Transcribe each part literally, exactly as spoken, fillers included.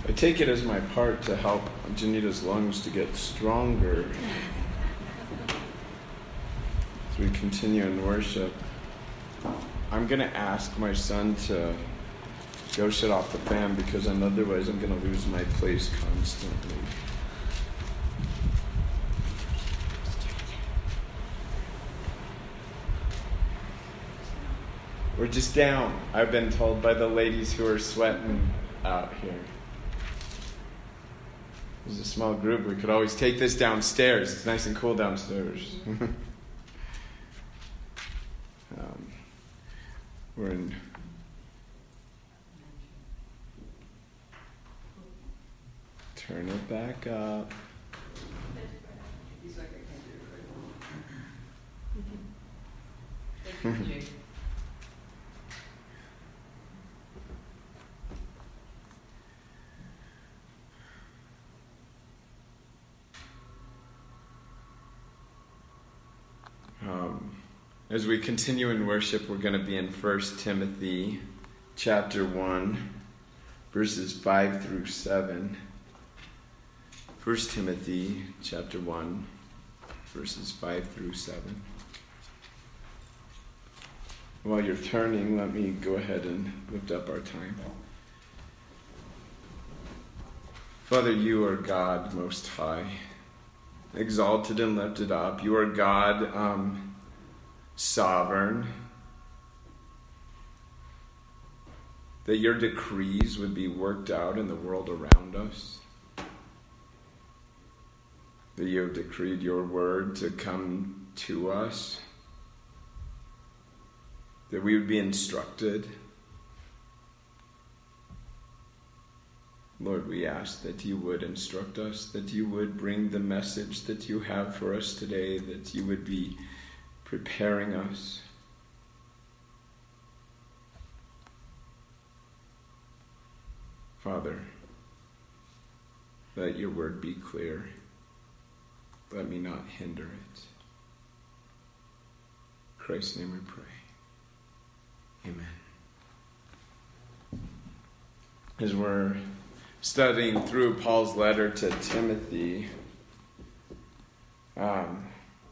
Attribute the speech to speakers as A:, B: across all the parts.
A: I take it as my part to help Janita's lungs to get stronger as we continue in worship. I'm going to ask my son to go shut off the fan because otherwise I'm going to lose my place constantly. We're just down, I've been told by the ladies who are sweating out here. There's a small group. We could always take this downstairs. It's nice and cool downstairs. um, we're in... Turn it back up. Um, as we continue in worship, we're going to be in First Timothy chapter one, verses five through seven. First Timothy chapter one, verses five through seven. While you're turning, let me go ahead and lift up our time. Father, you are God most high, exalted and lifted up. You are God um, sovereign, that your decrees would be worked out in the world around us, that you have decreed your word to come to us, that we would be instructed. Lord, we ask that you would instruct us, that you would bring the message that you have for us today, that you would be preparing us. Father, let your word be clear. Let me not hinder it. In Christ's name we pray. Amen. As we're studying through Paul's letter to Timothy, um,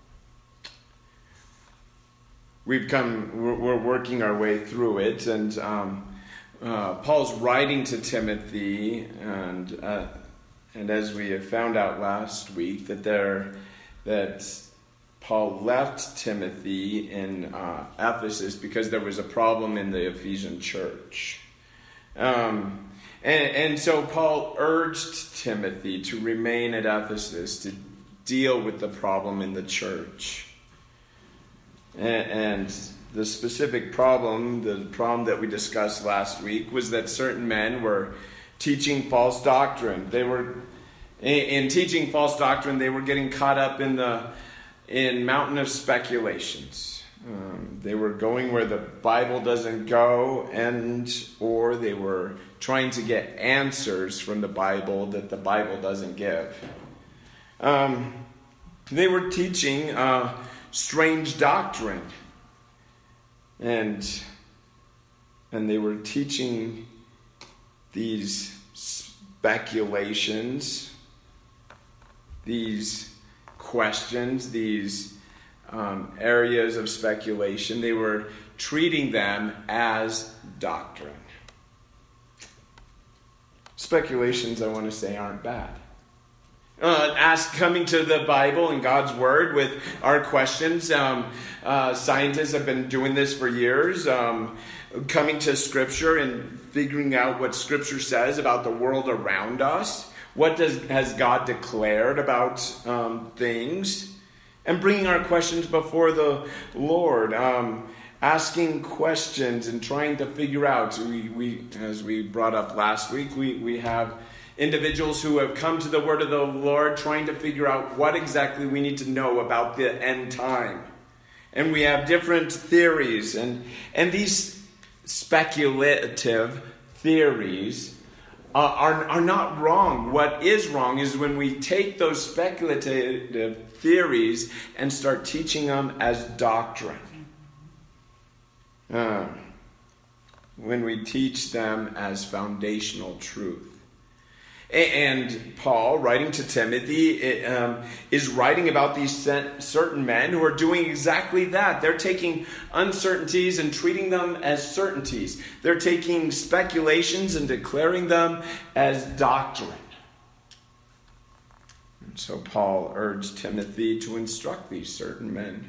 A: we've come, we're, we're working our way through it, and um, uh, Paul's writing to Timothy, and uh, and as we have found out last week, that there that Paul left Timothy in uh, Ephesus because there was a problem in the Ephesian church. Um, and, and so Paul urged Timothy to remain at Ephesus to deal with the problem in the church. And, and the specific problem, the problem that we discussed last week, was that certain men were teaching false doctrine. They were, in, in teaching false doctrine, they were getting caught up in the in mountain of speculations. Um, they were going where the Bible doesn't go, and or they were trying to get answers from the Bible that the Bible doesn't give. Um, they were teaching uh, strange doctrine, and and they were teaching these speculations, these questions, these um, areas of speculation. They were treating them as doctrine. Speculations, I want to say, aren't bad. Uh, ask coming to the Bible and God's Word with our questions. Um, uh, scientists have been doing this for years. Um, coming to Scripture and figuring out what Scripture says about the world around us. What does has God declared about um, things? And bringing our questions before the Lord. Um, asking questions and trying to figure out. We, we, as we brought up last week, we, we have individuals who have come to the word of the Lord trying to figure out what exactly we need to know about the end time. And we have different theories. And, and these speculative theories Uh, are, are not wrong. What is wrong is when we take those speculative theories and start teaching them as doctrine. Uh, when we teach them as foundational truth. And Paul, writing to Timothy, um, is writing about these certain men who are doing exactly that. They're taking uncertainties and treating them as certainties. They're taking speculations and declaring them as doctrine. And so Paul urged Timothy to instruct these certain men.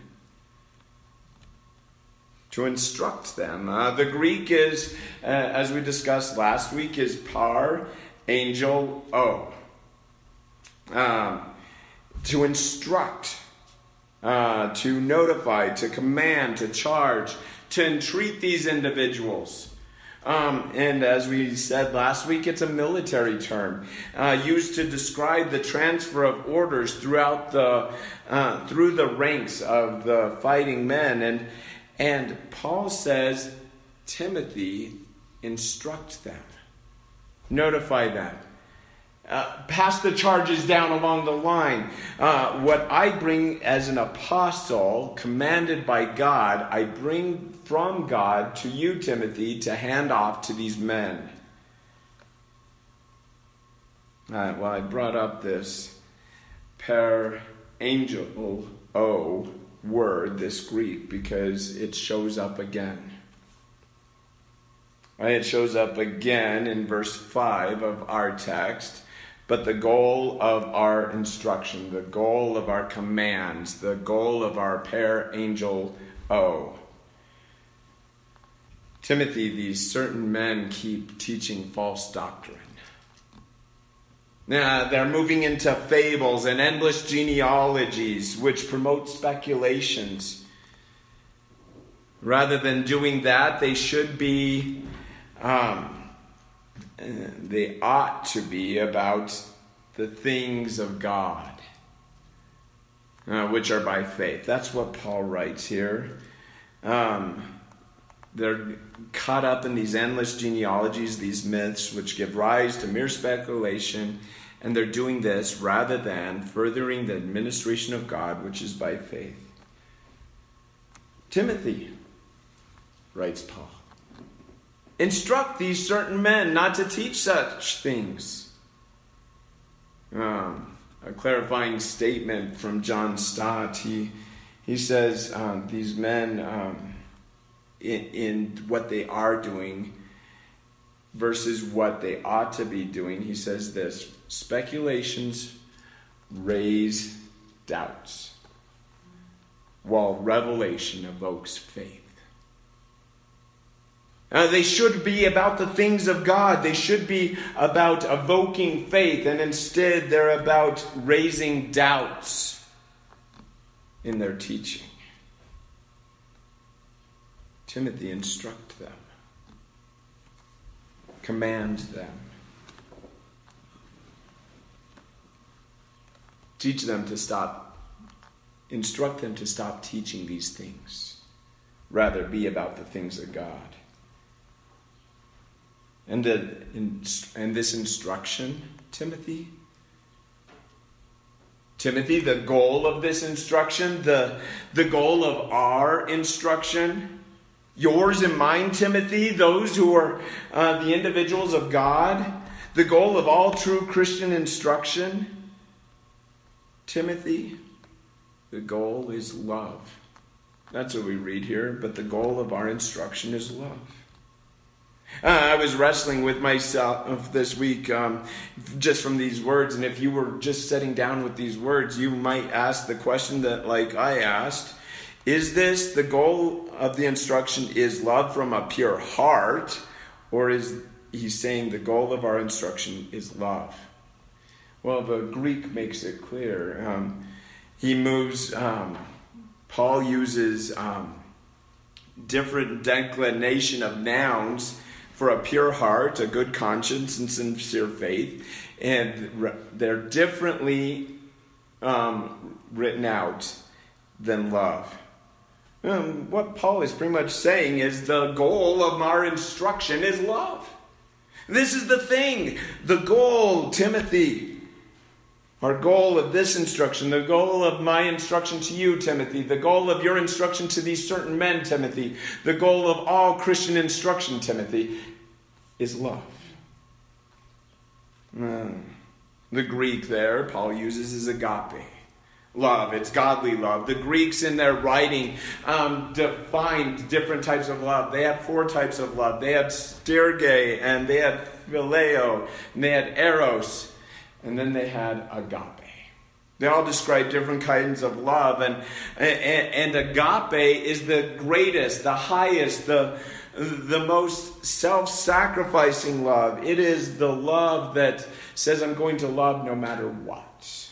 A: To instruct them. Uh, the Greek is, uh, as we discussed last week, is par angel o. Um, to instruct, uh, to notify, to command, to charge, to entreat these individuals. Um, and as we said last week, it's a military term uh, used to describe the transfer of orders throughout the uh, through the ranks of the fighting men. And and Paul says, Timothy, instruct them. Notify them. Uh, pass the charges down along the line. Uh, what I bring as an apostle, commanded by God, I bring from God to you, Timothy, to hand off to these men. Uh, well, I brought up this per angel o word, this Greek, because it shows up again. It shows up again in verse five of our text. But the goal of our instruction, the goal of our commands, the goal of our per angel o. Timothy, these certain men keep teaching false doctrine. Now, they're moving into fables and endless genealogies, which promote speculations. Rather than doing that, they should be... Um, they ought to be about the things of God, uh, which are by faith. That's what Paul writes here. Um, they're caught up in these endless genealogies, these myths, which give rise to mere speculation, and they're doing this rather than furthering the administration of God, which is by faith. Timothy, writes Paul, instruct these certain men not to teach such things. Um, a clarifying statement from John Stott. He he says um, these men, um, in, in what they are doing versus what they ought to be doing, he says this: speculations raise doubts, while revelation evokes faith. Uh, they should be about the things of God. They should be about evoking faith, and instead they're about raising doubts in their teaching. Timothy, instruct them. Command them. Teach them to stop. Instruct them to stop teaching these things. Rather, be about the things of God. And, the, and this instruction, Timothy, Timothy, the goal of this instruction, the, the goal of our instruction, yours and mine, Timothy, those who are uh, the individuals of God, the goal of all true Christian instruction, Timothy, the goal is love. That's what we read here, but the goal of our instruction is love. Uh, I was wrestling with myself this week um, just from these words, and if you were just sitting down with these words, you might ask the question that, like I asked, is this the goal of the instruction is love from a pure heart, or is he saying the goal of our instruction is love? Well, the Greek makes it clear. Um, he moves, um, Paul uses um, different declination of nouns for a pure heart, a good conscience, and sincere faith. And they're differently um, written out than love. Um, what Paul is pretty much saying is the goal of our instruction is love. This is the thing. The goal, Timothy. Our goal of this instruction, the goal of my instruction to you, Timothy, the goal of your instruction to these certain men, Timothy, the goal of all Christian instruction, Timothy, is love. Uh, the Greek there, Paul uses is agape. Love, it's godly love. The Greeks in their writing um, defined different types of love. They had four types of love. They had sterge, and they had phileo, and they had eros, and then they had agape. They all describe different kinds of love, and, and, and agape is the greatest, the highest, the, the most self-sacrificing love. It is the love that says, I'm going to love no matter what.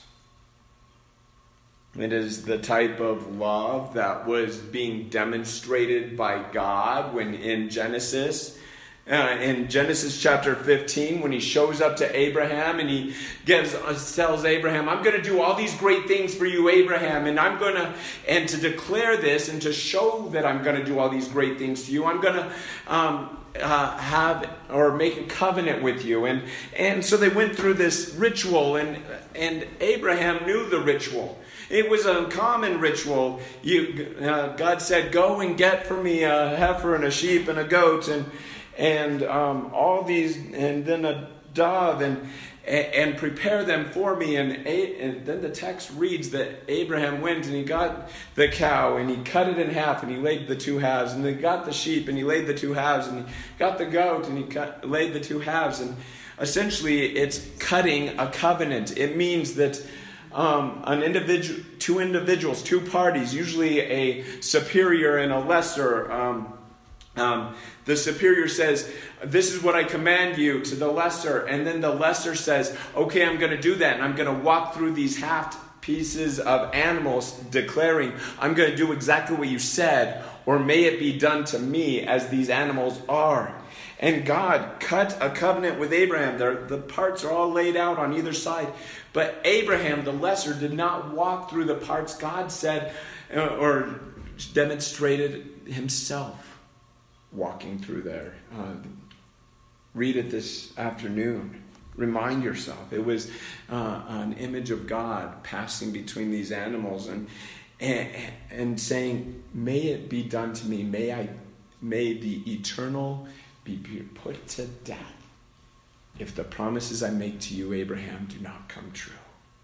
A: It is the type of love that was being demonstrated by God when in Genesis, uh, in Genesis chapter fifteen, when he shows up to Abraham and he gives, uh, tells Abraham, I'm going to do all these great things for you, Abraham, and I'm going to, and to declare this and to show that I'm going to do all these great things to you, I'm going to um, uh, have or make a covenant with you. And, and so they went through this ritual, and, and Abraham knew the ritual. It was a common ritual. You, uh, God said, go and get for me a heifer and a sheep and a goat and and um, all these, and then a dove, and and prepare them for me. And, and then the text reads that Abraham went and he got the cow and he cut it in half and he laid the two halves. And he got the sheep and he laid the two halves. And he got the goat and he cut, laid the two halves. And essentially it's cutting a covenant. It means that Um, an individual, two individuals, two parties, usually a superior and a lesser. Um, um, the superior says, this is what I command you, to the lesser. And then the lesser says, okay, I'm going to do that. And I'm going to walk through these half pieces of animals declaring, I'm going to do exactly what you said, or may it be done to me as these animals are. And God cut a covenant with Abraham. The, the parts are all laid out on either side. But Abraham, the lesser, did not walk through the parts God said uh, or demonstrated himself walking through there. Uh, read it this afternoon. Remind yourself. It was uh, an image of God passing between these animals and, and, and saying, may it be done to me. May I, may the eternal be put to death if the promises I make to you, Abraham, do not come true.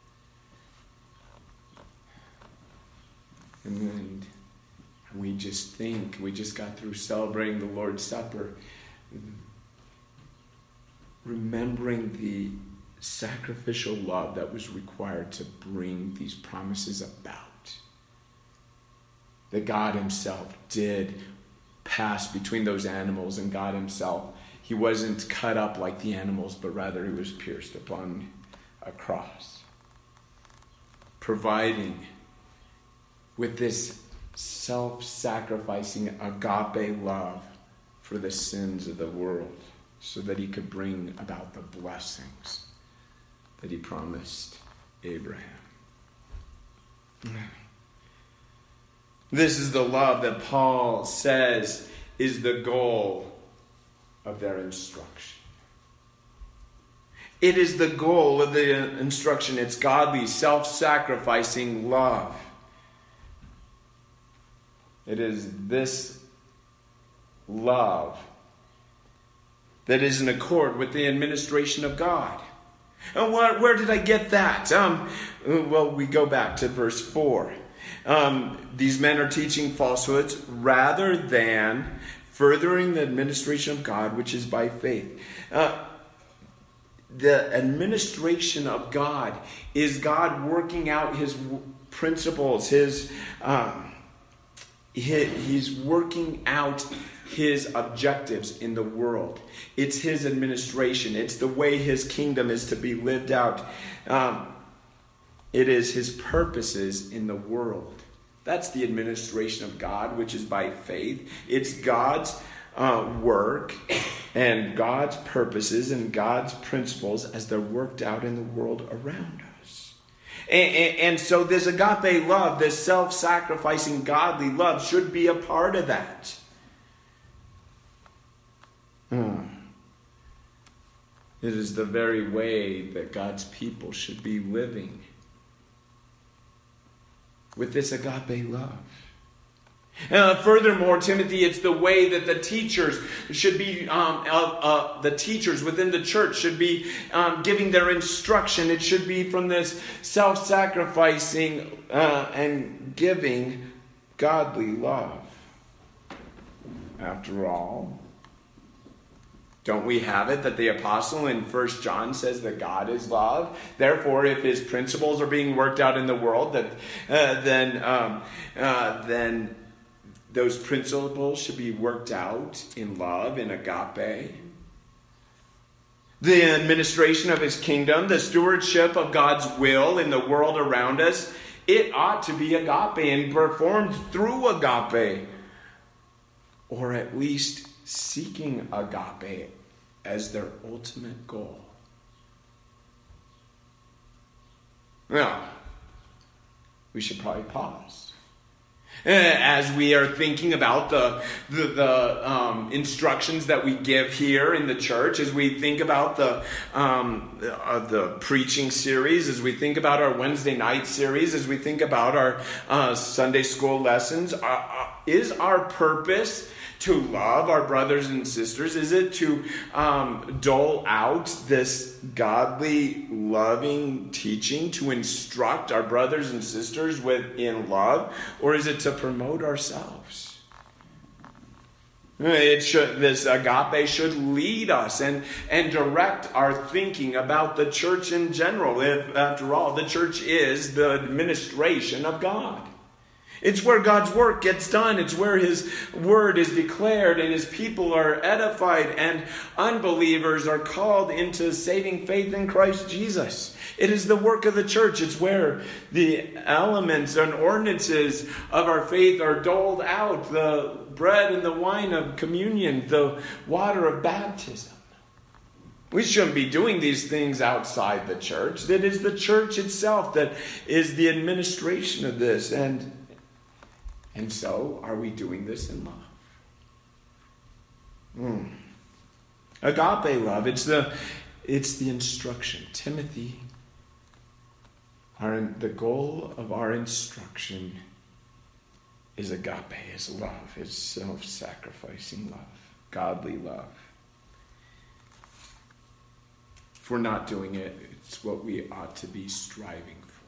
A: And then we just think, we just got through celebrating the Lord's Supper, remembering the sacrificial love that was required to bring these promises about. That God himself did pass between those animals, and God himself, he wasn't cut up like the animals, but rather he was pierced upon a cross, providing with this self-sacrificing agape love for the sins of the world, so that he could bring about the blessings that he promised Abraham. This is the love that Paul says is the goal of their instruction. It is the goal of the instruction. It's godly, self-sacrificing love. It is this love that is in accord with the administration of God. And where, where did I get that? Um, well, we go back to verse four. Um, these men are teaching falsehoods rather than furthering the administration of God, which is by faith. Uh, the administration of God is God working out his principles, his, um, his he's working out his objectives in the world. It's his administration. It's the way his kingdom is to be lived out. Um, it is his purposes in the world. That's the administration of God, which is by faith. It's God's uh, work and God's purposes and God's principles as they're worked out in the world around us. And, and, and so this agape love, this self-sacrificing godly love, should be a part of that. Hmm. It is the very way that God's people should be living, with this agape love. Uh, furthermore, Timothy, it's the way that the teachers should be, um, uh, uh, the teachers within the church should be um, giving their instruction. It should be from this self-sacrificing uh, and giving godly love. After all, don't we have it that the apostle in First John says that God is love? Therefore, if his principles are being worked out in the world, that uh, then um, uh, then those principles should be worked out in love, in agape. The administration of his kingdom, the stewardship of God's will in the world around us, it ought to be agape and performed through agape, or at least seeking agape as their ultimate goal. Now, we should probably pause as we are thinking about the the, the um, instructions that we give here in the church, as we think about the um, uh, the preaching series, as we think about our Wednesday night series, as we think about our uh, Sunday school lessons. Uh, uh, is our purpose to love our brothers and sisters? Is it to um, dole out this godly, loving teaching to instruct our brothers and sisters with in love? Or is it to promote ourselves? It should, this agape should lead us and, and direct our thinking about the church in general. If, after all, the church is the administration of God. It's where God's work gets done. It's where his word is declared and his people are edified and unbelievers are called into saving faith in Christ Jesus. It is the work of the church. It's where the elements and ordinances of our faith are doled out. The bread and the wine of communion, the water of baptism. We shouldn't be doing these things outside the church. It is the church itself that is the administration of this. And And so, are we doing this in love? Mm. Agape love, it's the, it's the instruction. Timothy, our, the goal of our instruction is agape, is love, is self-sacrificing love, godly love. If we're not doing it, it's what we ought to be striving for.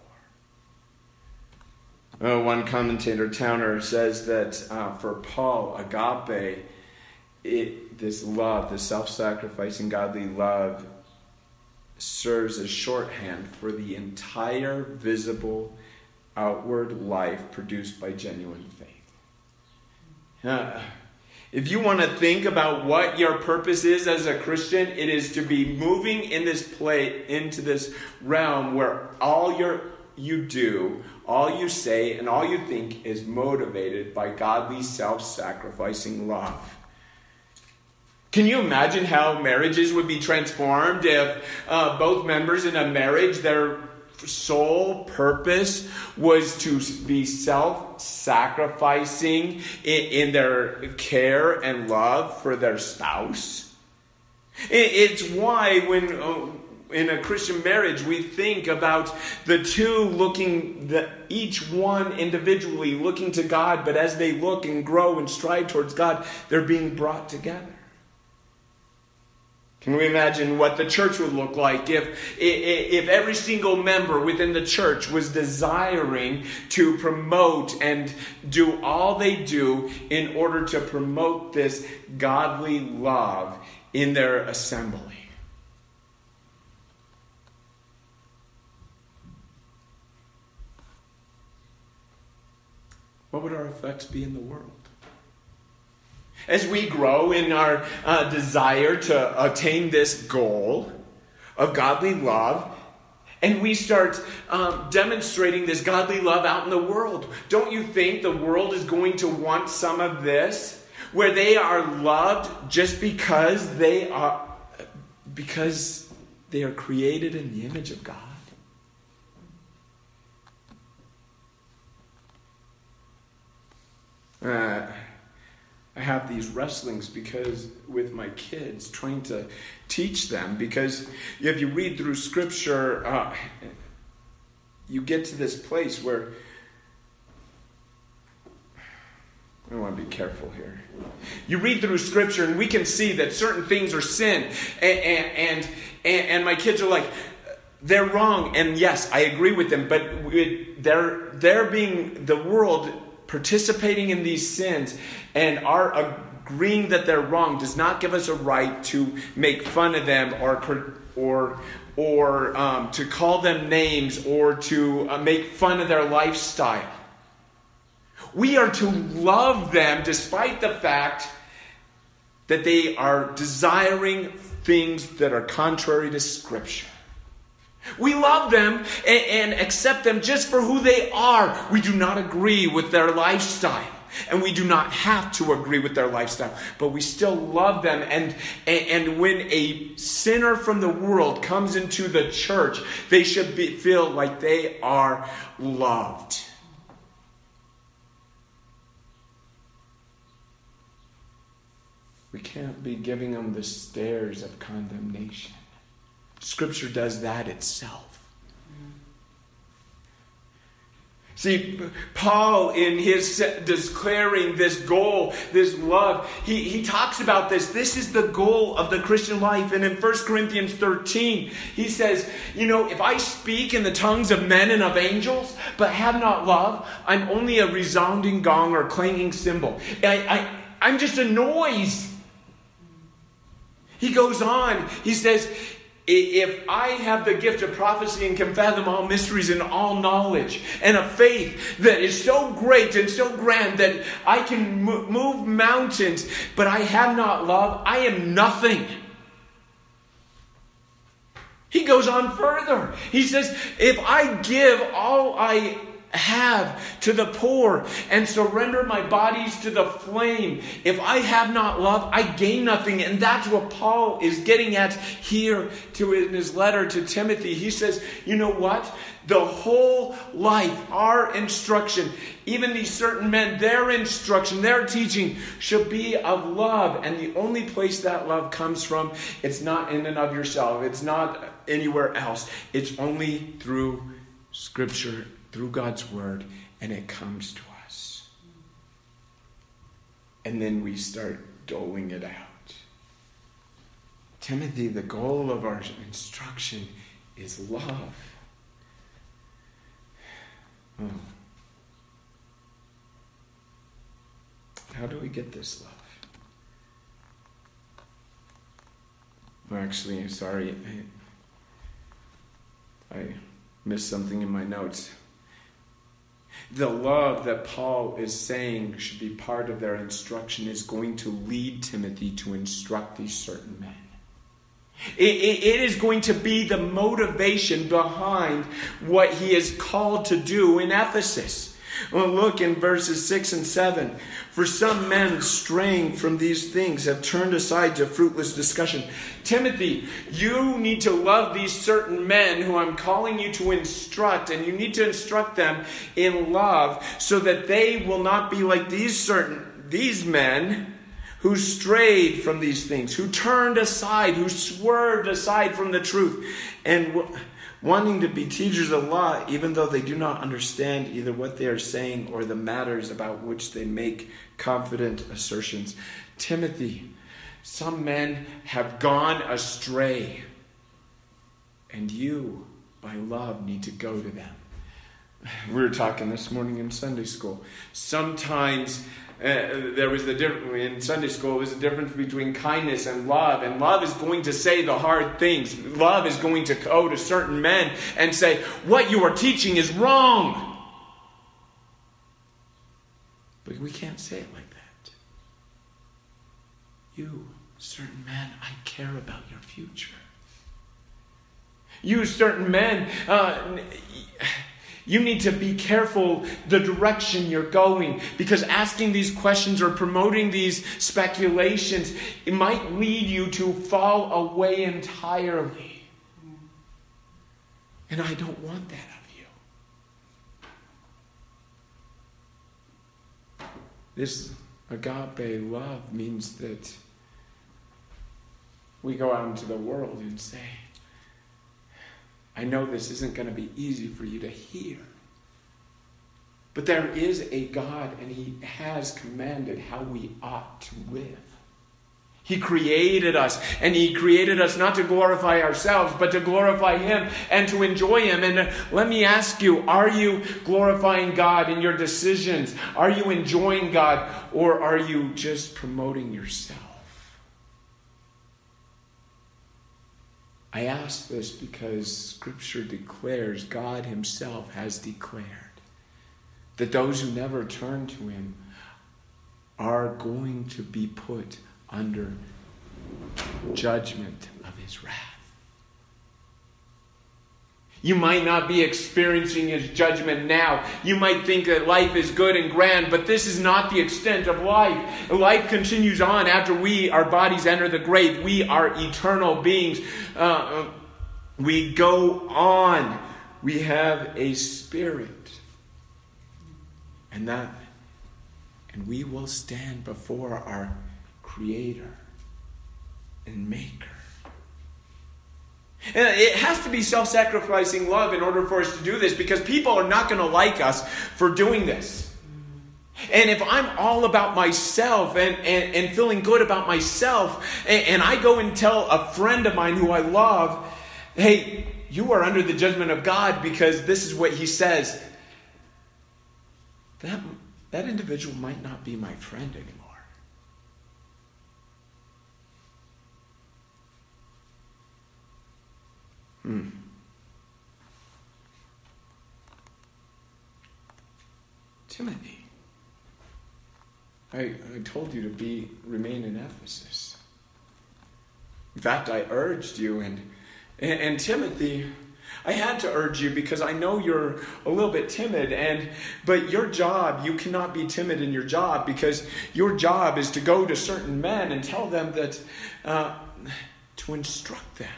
A: Uh, one commentator, Towner, says that uh, for Paul, agape, it, this love, this self-sacrificing godly love, serves as shorthand for the entire visible outward life produced by genuine faith. Uh, if you want to think about what your purpose is as a Christian, it is to be moving in this play into this realm where all your you do, all you say, and all you think is motivated by godly self-sacrificing love. Can you imagine how marriages would be transformed if uh, both members in a marriage, their sole purpose was to be self-sacrificing in, in their care and love for their spouse? It, it's why when Uh, in a Christian marriage, we think about the two looking, the, each one individually looking to God, but as they look and grow and strive towards God, they're being brought together. Can we imagine what the church would look like if, if every single member within the church was desiring to promote and do all they do in order to promote this godly love in their assembly? What would our effects be in the world? As we grow in our uh, desire to attain this goal of godly love, and we start um, demonstrating this godly love out in the world, don't you think the world is going to want some of this? Where they are loved just because they are, because they are created in the image of God? Uh, I have these wrestlings because with my kids, trying to teach them, because if you read through Scripture, uh, you get to this place where I want to be careful here. You read through Scripture and we can see that certain things are sin. And, and, and, and my kids are like, they're wrong. And yes, I agree with them. But we, they're, they're being, the world participating in these sins and our agreeing that they're wrong does not give us a right to make fun of them or or or um, to call them names or to uh, make fun of their lifestyle. We are to love them despite the fact that they are desiring things that are contrary to Scripture. We love them and, and accept them just for who they are. We do not agree with their lifestyle. And we do not have to agree with their lifestyle. But we still love them. And, and, and when a sinner from the world comes into the church, they should be, feel like they are loved. We can't be giving them the stares of condemnation. Scripture does that itself. See, Paul, in his declaring this goal, this love, he, he talks about this. This is the goal of the Christian life. And in First Corinthians thirteen, he says, you know, if I speak in the tongues of men and of angels, but have not love, I'm only a resounding gong or clanging cymbal. I, I, I'm just a noise. He goes on, he says, if I have the gift of prophecy and can fathom all mysteries and all knowledge, and a faith that is so great and so grand that I can move mountains, but I have not love, I am nothing. He goes on further. He says, if I give all I have to the poor and surrender my bodies to the flame, if I have not love, I gain nothing. And that's what Paul is getting at here to in his letter to Timothy. He says, you know what? The whole life, our instruction, even these certain men, their instruction, their teaching should be of love. And the only place that love comes from, it's not in and of yourself. It's not anywhere else. It's only through Scripture, through God's Word, and it comes to us. And then we start doling it out. Timothy, the goal of our instruction is love. Oh. How do we get this love? Well, actually, sorry, I, I missed something in my notes. The love that Paul is saying should be part of their instruction is going to lead Timothy to instruct these certain men. It, it, it is going to be the motivation behind what he is called to do in Ephesus. Well, look in verses six and seven. For some men straying from these things have turned aside to fruitless discussion. Timothy, you need to love these certain men who I'm calling you to instruct, and you need to instruct them in love so that they will not be like these certain these men who strayed from these things, who turned aside, who swerved aside from the truth, and w- wanting to be teachers of law, even though they do not understand either what they are saying or the matters about which they make confident assertions. Timothy, some men have gone astray, and you, by love, need to go to them. We were talking this morning in Sunday school. Sometimes Uh, there was the difference in Sunday school. There was a difference between kindness and love, and love is going to say the hard things. Love is going to go to certain men and say, "What you are teaching is wrong." But we can't say it like that. You, certain men, I care about your future. You, certain men, uh, you need to be careful the direction you're going, because asking these questions or promoting these speculations, it might lead you to fall away entirely. And I don't want that of you. This agape love means that we go out into the world and say, I know this isn't going to be easy for you to hear, But there is a God, and he has commanded how we ought to live. He created us, and he created us not to glorify ourselves, but to glorify him and to enjoy him. And let me ask you, are you glorifying God in your decisions? Are you enjoying God, or are you just promoting yourself? I ask this because Scripture declares, God himself has declared, that those who never turn to him are going to be put under judgment of his wrath. You might not be experiencing his judgment now. You might think that life is good and grand, but this is not the extent of life. Life continues on after we, our bodies enter the grave. We are eternal beings. Uh, we go on. We have a spirit. And that, and we will stand before our Creator and Maker. And it has to be self-sacrificing love in order for us to do this, because people are not going to like us for doing this. And if I'm all about myself and, and, and feeling good about myself, and, and I go and tell a friend of mine who I love, hey, you are under the judgment of God because this is what he says, that, that individual might not be my friend anymore. Hmm. Timothy, I, I told you to be remain in Ephesus. In fact, I urged you, and, and and Timothy, I had to urge you because I know you're a little bit timid, and but your job, you cannot be timid in your job, because your job is to go to certain men and tell them that uh, to instruct them.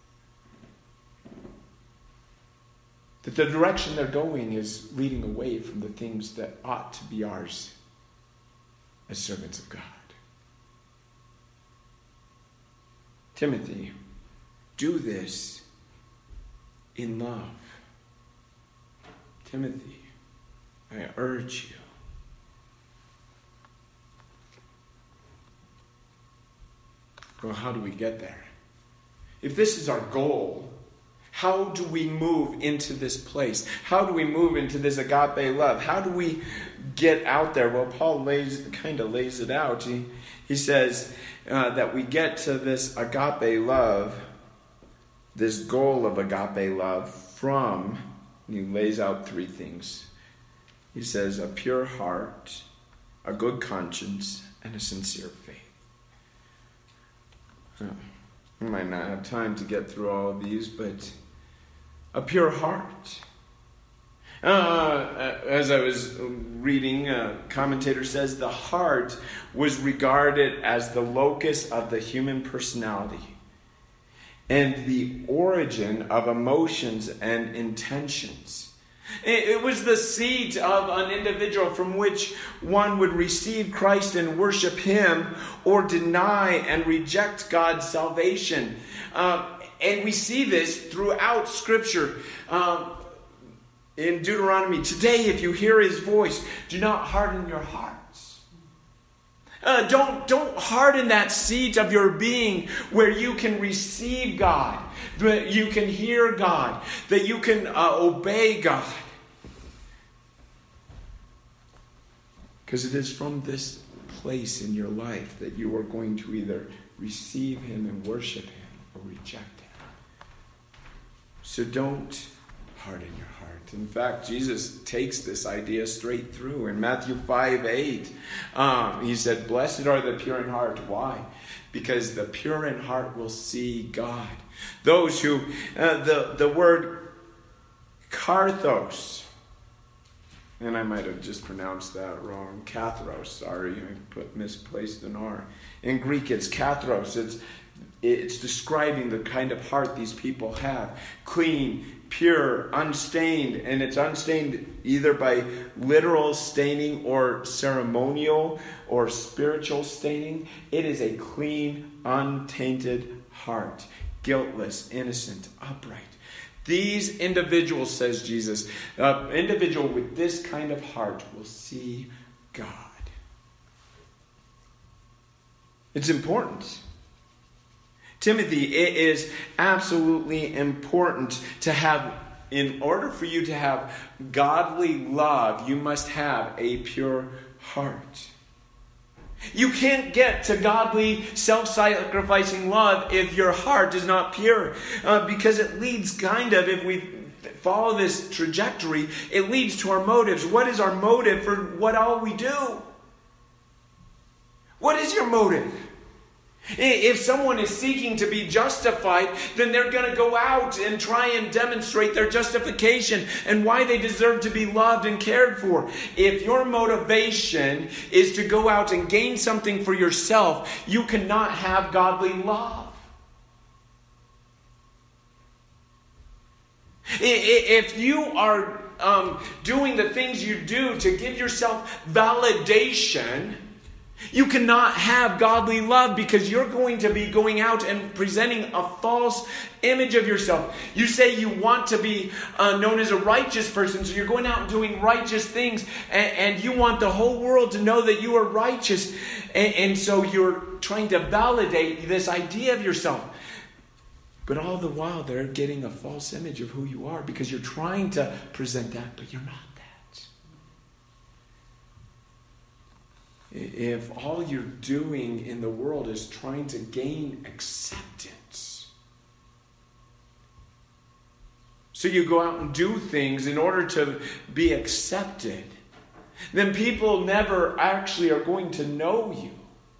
A: That the direction they're going is leading away from the things that ought to be ours as servants of God. Timothy, do this in love. Timothy, I urge you. Well, how do we get there? If this is our goal, how do we move into this place? How do we move into this agape love? How do we get out there? Well, Paul lays kind of lays it out. He, he says uh, that we get to this agape love, this goal of agape love from, and he lays out three things. He says a pure heart, a good conscience, and a sincere faith. Uh, we might not have time to get through all of these, but a pure heart. Uh, as I was reading, a commentator says the heart was regarded as the locus of the human personality and the origin of emotions and intentions. It was the seat of an individual from which one would receive Christ and worship him, or deny and reject God's salvation. Um, and we see this throughout Scripture. Um, in Deuteronomy, today if you hear his voice, do not harden your hearts. Uh, don't, don't harden that seat of your being where you can receive God, that you can hear God, that you can uh, obey God. Because it is from this place in your life that you are going to either receive him and worship him or reject him. So don't harden your heart. In fact, Jesus takes this idea straight through. In Matthew five eight, um, he said, "Blessed are the pure in heart." Why? Because the pure in heart will see God. Those who, uh, the, the word karthos, and I might have just pronounced that wrong. Kathros, sorry, I put misplaced an R. In Greek, it's kathros. It's it's describing the kind of heart these people have. Clean, pure, unstained. And it's unstained either by literal staining or ceremonial or spiritual staining. It is a clean, untainted heart. Guiltless, innocent, upright. These individuals, says Jesus, an individual with this kind of heart will see God. It's important. Timothy, it is absolutely important to have, in order for you to have godly love, you must have a pure heart. You can't get to godly, self-sacrificing love if your heart is not pure. Uh, because it leads kind of, if we follow this trajectory, it leads to our motives. What is our motive for what all we do? What is your motive? If someone is seeking to be justified, then they're going to go out and try and demonstrate their justification and why they deserve to be loved and cared for. If your motivation is to go out and gain something for yourself, you cannot have godly love. If you are um, doing the things you do to give yourself validation, you cannot have godly love, because you're going to be going out and presenting a false image of yourself. You say you want to be uh, known as a righteous person, so you're going out and doing righteous things, and, and you want the whole world to know that you are righteous. And, and so you're trying to validate this idea of yourself. But all the while, they're getting a false image of who you are, because you're trying to present that, but you're not. If all you're doing in the world is trying to gain acceptance, so you go out and do things in order to be accepted, then people never actually are going to know you.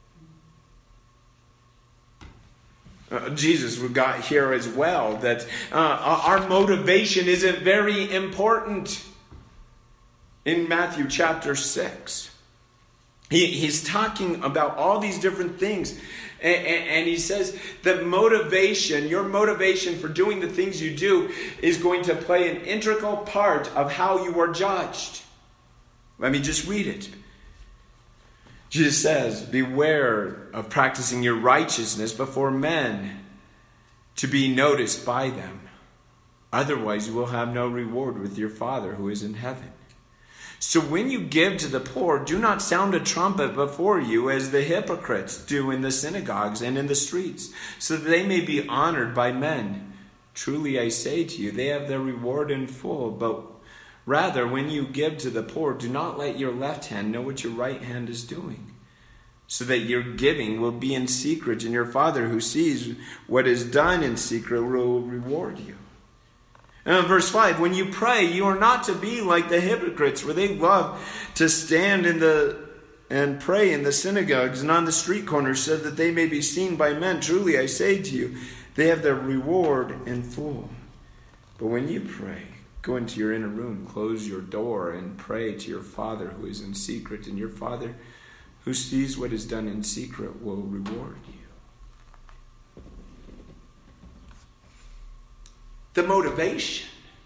A: Uh, Jesus got here as well, that uh, our motivation isn't very important. In Matthew chapter six. He, he's talking about all these different things. And, and, and he says that motivation, your motivation for doing the things you do, is going to play an integral part of how you are judged. Let me just read it. Jesus says, beware of practicing your righteousness before men to be noticed by them. Otherwise you will have no reward with your Father who is in heaven. So when you give to the poor, do not sound a trumpet before you as the hypocrites do in the synagogues and in the streets, so that they may be honored by men. Truly I say to you, they have their reward in full. But rather, when you give to the poor, do not let your left hand know what your right hand is doing, so that your giving will be in secret, and your Father who sees what is done in secret will reward you. And verse five, when you pray, you are not to be like the hypocrites, for they love to stand in the and pray in the synagogues and on the street corners, so that they may be seen by men. Truly I say to you, they have their reward in full. But when you pray, go into your inner room, close your door, and pray to your Father who is in secret, and your Father who sees what is done in secret will reward you. The motivation.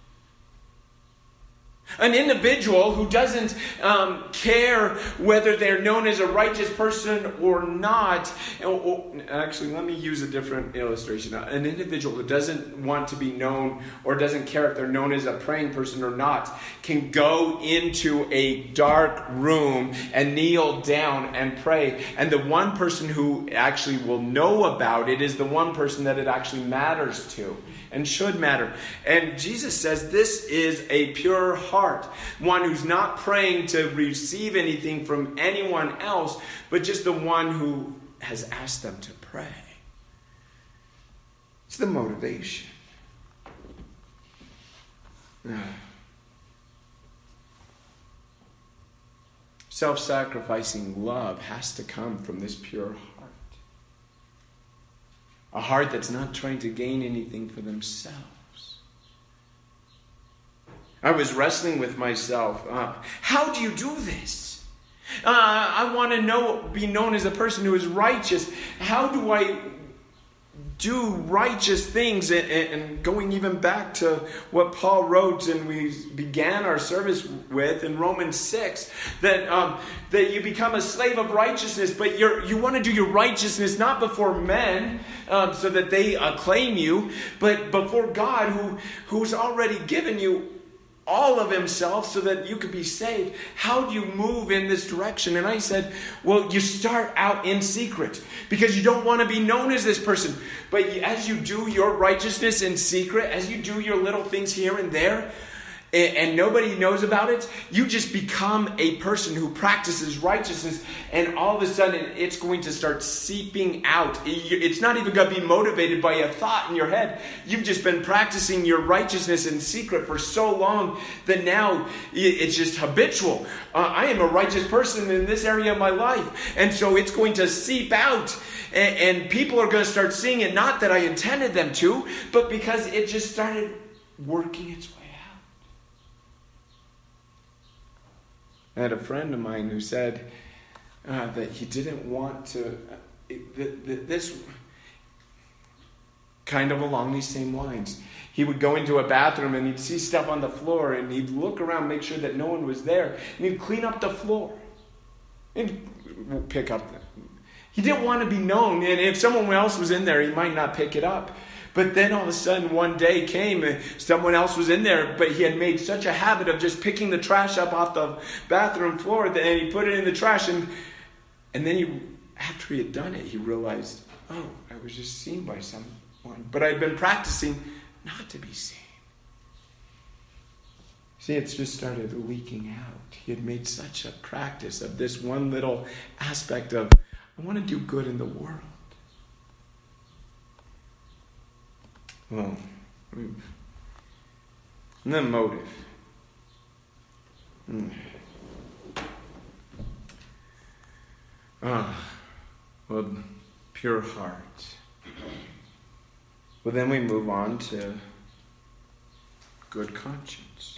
A: An individual who doesn't um, care whether they're known as a righteous person or not. Or, or, actually, let me use a different illustration. An individual who doesn't want to be known or doesn't care if they're known as a praying person or not can go into a dark room and kneel down and pray. And the one person who actually will know about it is the one person that it actually matters to and should matter. And Jesus says this is a pure heart. One who's not praying to receive anything from anyone else, but just the one who has asked them to pray. It's the motivation. Self-sacrificing love has to come from this pure heart. A heart that's not trying to gain anything for themselves. I was wrestling with myself. Uh, how do you do this? Uh, I want to know, be known as a person who is righteous. How do I do righteous things? And, and going even back to what Paul wrote and we began our service with in Romans six, that um, that you become a slave of righteousness, but you're, you want to do your righteousness not before men, um, so that they acclaim you. But before God, who who's already given you all of himself so that you could be saved, how do you move in this direction? And I said, well, you start out in secret because you don't want to be known as this person. But as you do your righteousness in secret, as you do your little things here and there, and nobody knows about it, you just become a person who practices righteousness, and all of a sudden it's going to start seeping out. It's not even going to be motivated by a thought in your head. You've just been practicing your righteousness in secret for so long that now it's just habitual. Uh, I am a righteous person in this area of my life, and so it's going to seep out, and, and people are going to start seeing it, not that I intended them to, but because it just started working its way. I had a friend of mine who said uh, that he didn't want to, uh, it, the, the, this kind of along these same lines. He would go into a bathroom and he'd see stuff on the floor and he'd look around, make sure that no one was there, and he'd clean up the floor and pick up the, he didn't want to be known, and if someone else was in there, he might not pick it up. But then all of a sudden one day came and someone else was in there, but he had made such a habit of just picking the trash up off the bathroom floor that and he put it in the trash. And, and then he, after he had done it, he realized, oh, I was just seen by someone. But I'd been practicing not to be seen. See, it's just started leaking out. He had made such a practice of this one little aspect of, I want to do good in the world. Well, and then motive. Mm. Ah, well, pure heart. Well, then we move on to good conscience.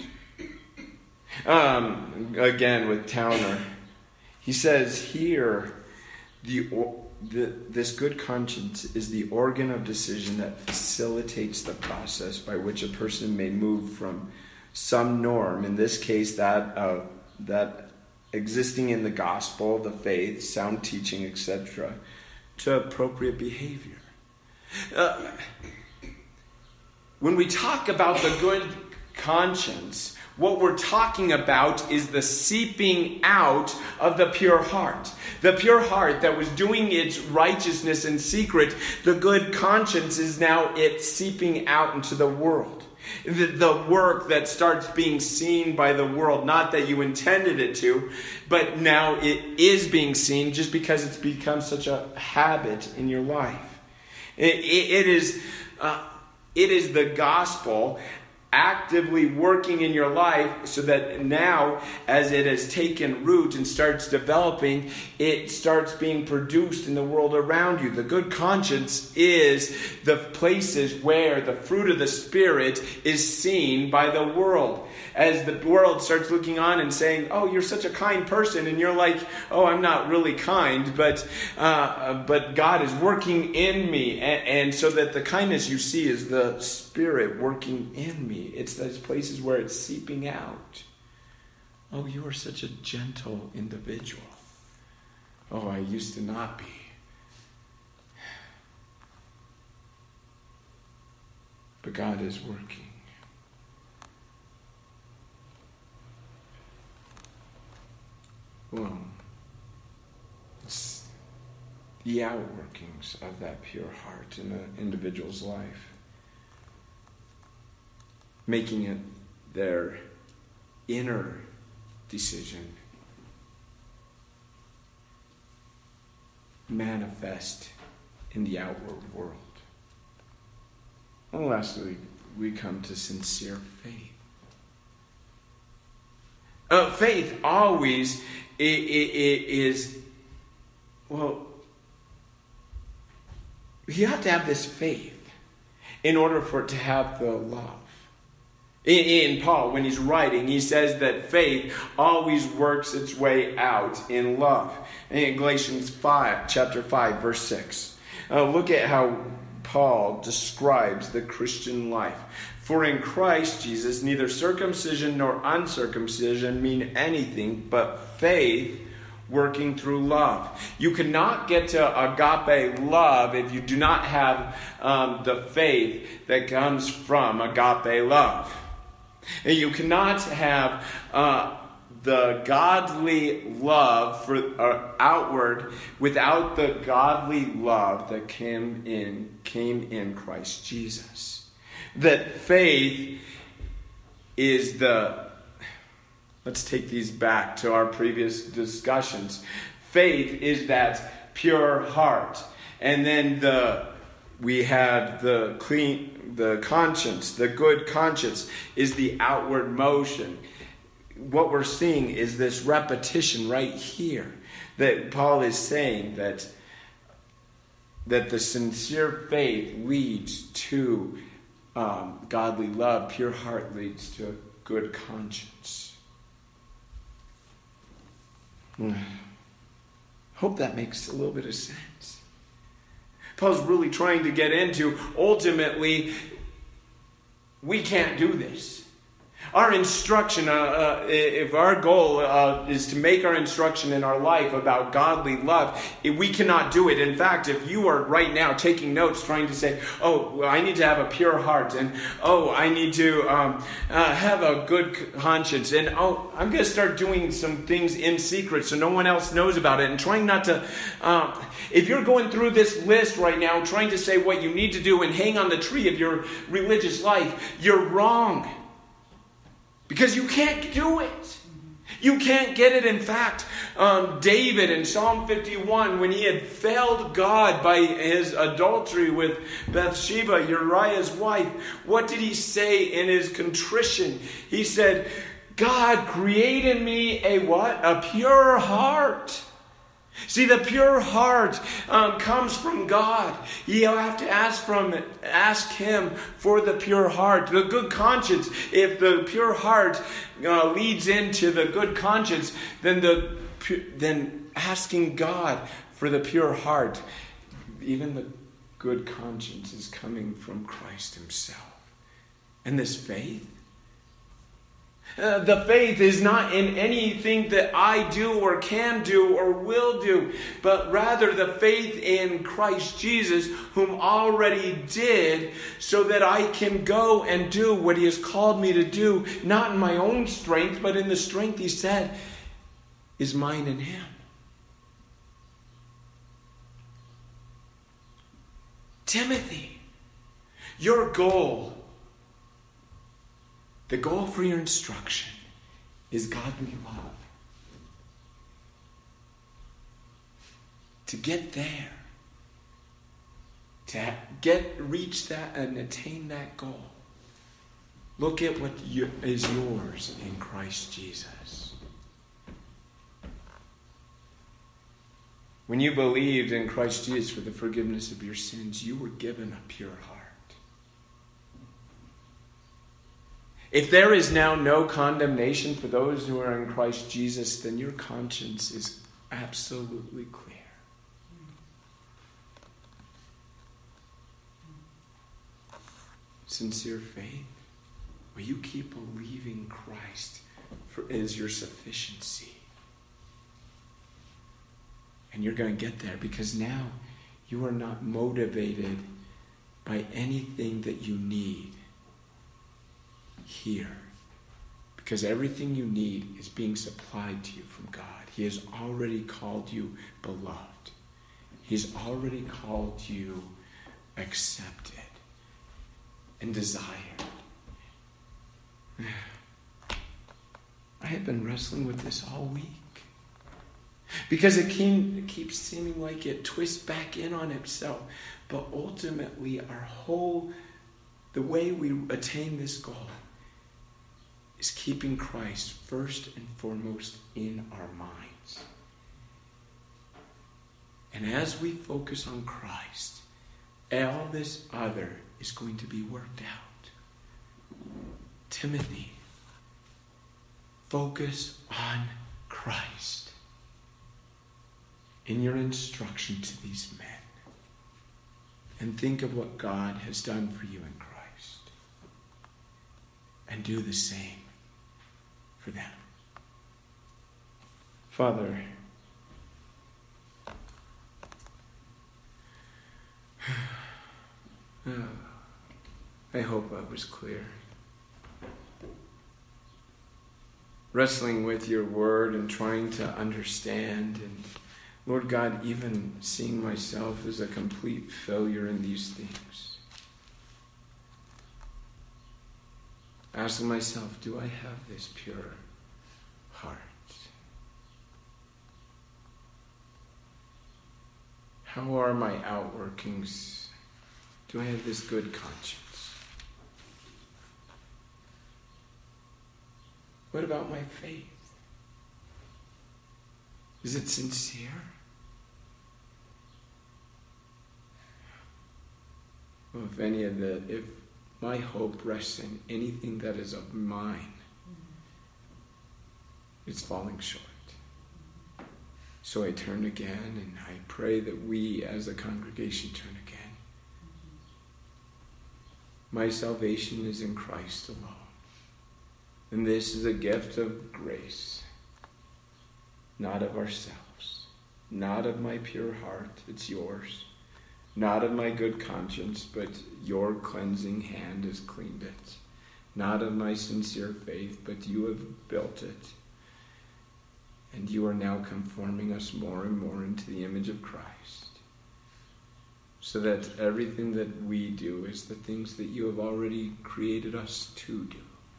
A: Um, again, with Towner, he says here, the. The, this good conscience is the organ of decision that facilitates the process by which a person may move from some norm, in this case that uh, that existing in the gospel, the faith, sound teaching, et cetera, to appropriate behavior. Uh, when we talk about the good conscience, what we're talking about is the seeping out of the pure heart. The pure heart that was doing its righteousness in secret, the good conscience is now it's seeping out into the world. The, the work that starts being seen by the world, not that you intended it to, but now it is being seen just because it's become such a habit in your life. It, it, it is, uh, it is the gospel actively working in your life so that now, as it has taken root and starts developing, it starts being produced in the world around you. The good conscience is the places where the fruit of the Spirit is seen by the world. As the world starts looking on and saying, oh, you're such a kind person, and you're like, oh, I'm not really kind, but uh, but God is working in me. And, and so that the kindness you see is the Spirit working in me. It's those places where it's seeping out. Oh, you are such a gentle individual. Oh, I used to not be. But God is working. Well, it's the outworkings of that pure heart in an individual's life, making it their inner decision manifest in the outward world. And lastly, we come to sincere faith. Uh, faith always it, it, it is, well, you have to have this faith in order for it to have the love. In, in Paul, when he's writing, he says that faith always works its way out in love. In Galatians five, chapter five, verse six. Uh, look at how Paul describes the Christian life. For in Christ Jesus, neither circumcision nor uncircumcision mean anything, but faith working through love. You cannot get to agape love if you do not have um, the faith that comes from agape love. And you cannot have uh, the godly love for uh, outward without the godly love that came in came in Christ Jesus. That faith is the let's take these back to our previous discussions. Faith is that pure heart. And then the we had the clean the conscience, the good conscience is the outward motion. What we're seeing is this repetition right here that Paul is saying that that the sincere faith leads to um, godly love. Pure heart leads to a good conscience. Hope that makes a little bit of sense. Paul's really trying to get into, ultimately, we can't do this. Our instruction, uh, uh, if our goal uh, is to make our instruction in our life about godly love, we cannot do it. In fact, if you are right now taking notes trying to say, oh, well, I need to have a pure heart, and oh, I need to um, uh, have a good conscience, and oh, I'm going to start doing some things in secret so no one else knows about it, and trying not to, um, if you're going through this list right now trying to say what you need to do and hang on the tree of your religious life, you're wrong. Because you can't do it. You can't get it. In fact, um, David in Psalm fifty-one, when he had failed God by his adultery with Bathsheba, Uriah's wife, what did he say in his contrition? He said, God, create in me a what? A pure heart. See, the pure heart um, comes from God. You have to ask from ask Him for the pure heart, the good conscience. If the pure heart uh, leads into the good conscience, then the then asking God for the pure heart, even the good conscience is coming from Christ Himself. And this faith. Uh, the faith is not in anything that I do or can do or will do, but rather the faith in Christ Jesus, whom already did, so that I can go and do what He has called me to do, not in my own strength, but in the strength He said is mine in Him. Timothy, your goal, the goal for your instruction is godly love. To get there, to get, reach that and attain that goal, look at what you, is yours in Christ Jesus. When you believed in Christ Jesus for the forgiveness of your sins, you were given a pure heart. If there is now no condemnation for those who are in Christ Jesus, then your conscience is absolutely clear. Sincere faith, where you keep believing Christ for, is your sufficiency. And you're going to get there because now you are not motivated by anything that you need here, because everything you need is being supplied to you from God. He has already called you beloved. He's already called you accepted and desired. I have been wrestling with this all week because it, came, it keeps seeming like it twists back in on itself, but ultimately our whole the way we attain this goal is keeping Christ first and foremost in our minds. And as we focus on Christ, all this other is going to be worked out. Timothy, focus on Christ in your instruction to these men. And think of what God has done for you in Christ. And do the same for them. Father, Uh, I hope I was clear. Wrestling with your word and trying to understand, and Lord God, even seeing myself as a complete failure in these things. Asking myself, do I have this pure heart? How are my outworkings? Do I have this good conscience? What about my faith? Is it sincere? Well, if any of the, if my hope rests in anything that is of mine, it's falling short. So I turn again, and I pray that we as a congregation turn again. My salvation is in Christ alone. And this is a gift of grace, not of ourselves, not of my pure heart, it's yours, not of my good conscience, but your cleansing hand has cleaned it, not of my sincere faith, but you have built it, and you are now conforming us more and more into the image of Christ, so that everything that we do is the things that you have already created us to do.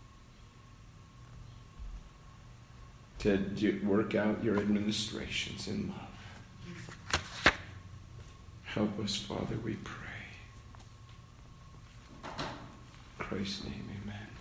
A: To do, work out your administrations in love. Help us, Father, we pray. In Christ's name, amen.